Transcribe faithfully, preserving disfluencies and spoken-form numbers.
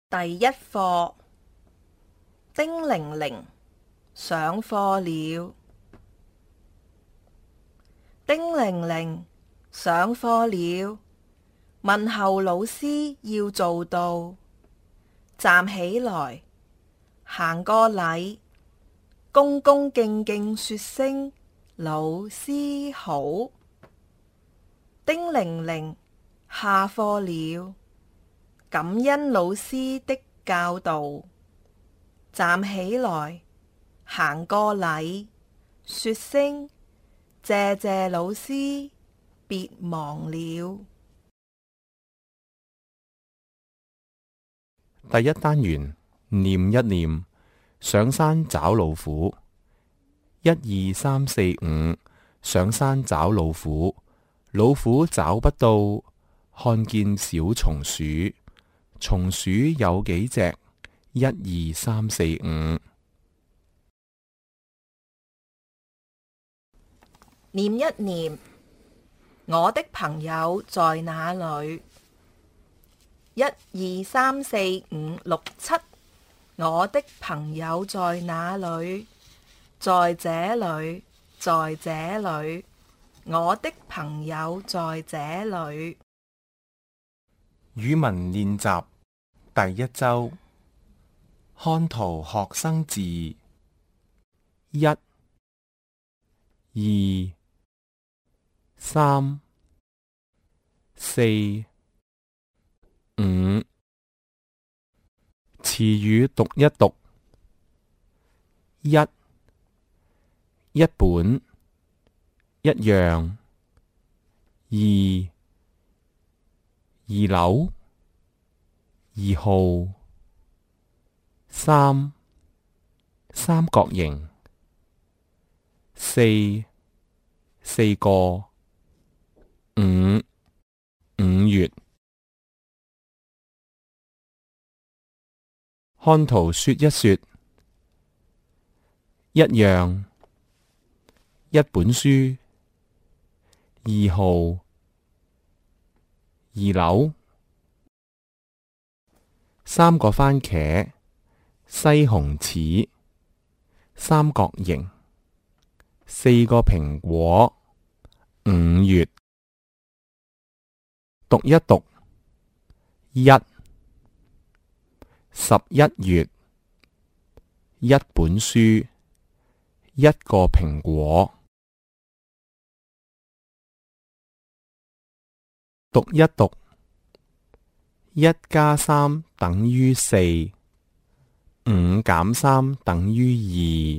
第一課，叮鈴鈴，上課了。叮鈴鈴，上課了。問候老師要做到，站起來，行個禮，恭恭敬敬說聲老師好。叮鈴鈴，下課了。感恩老師的教導，站起來，行個禮，說聲謝謝老師，別忘了。 第一單元，念一念，上山找老虎。一二三四五，上山找老虎，老虎找不到，看見小松鼠。松鼠有幾隻？一二三四五。 念一念，我的朋友在哪裏？一二三四五六七，我的朋友在哪裏？在這裏，在這裏，我的朋友在這裏。 語文練習第一周，看圖學生字。一、二、三、四、五。詞語讀一讀。一、一本，一樣。二、二樓，二號。三、三角形。四、四個。五、五月。看圖說一說。一樣，一本書。二號，二樓。三個番茄，西紅柿，三角形。四個蘋果，五月。讀一讀。一、十一月，一本書，一個蘋果。讀一讀。一加三等於四，五減三等於